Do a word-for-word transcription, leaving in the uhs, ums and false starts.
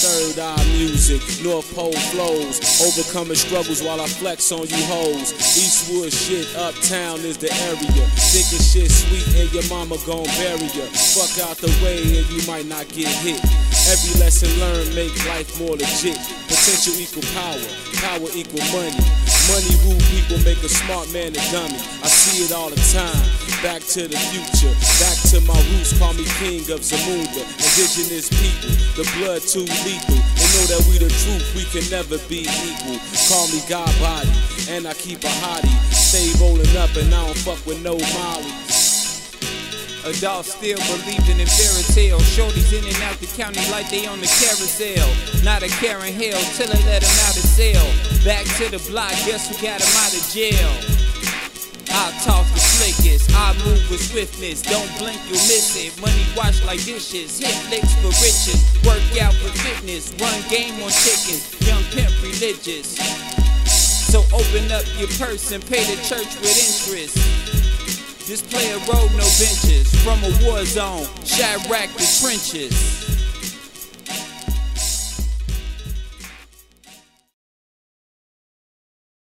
third eye music, North Pole flows, overcoming struggles while I flex on you hoes. Eastwood shit, uptown is the area. Thinking shit sweet and your mama gon' bury ya. Fuck out the way and you might not get hit. Every lesson learned make life more legit. Potential equal power, power equal money. Money rule people, make a smart man a dummy. I see it all the time. Back to the future, back to my roots. Call me king of Zamunda. Indigenous people, the blood too lethal. They know that we the truth, we can never be equal. Call me God body, and I keep a hottie. Stay rolling up and I don't fuck with no molly. Adults still believing in fairy tales. Shorties in and out the county like they on the carousel. Not a care in hell till they let them out of cell. Back to the block, guess who got them out of jail? I talk the slickest, I move with swiftness. Don't blink, you'll miss it. Money wash like dishes, hit licks for riches. Work out for fitness, run game on chickens. Young pimp religious. So open up your purse and pay the church with interest. This player road, no benches. From a war zone, Chirac to trenches.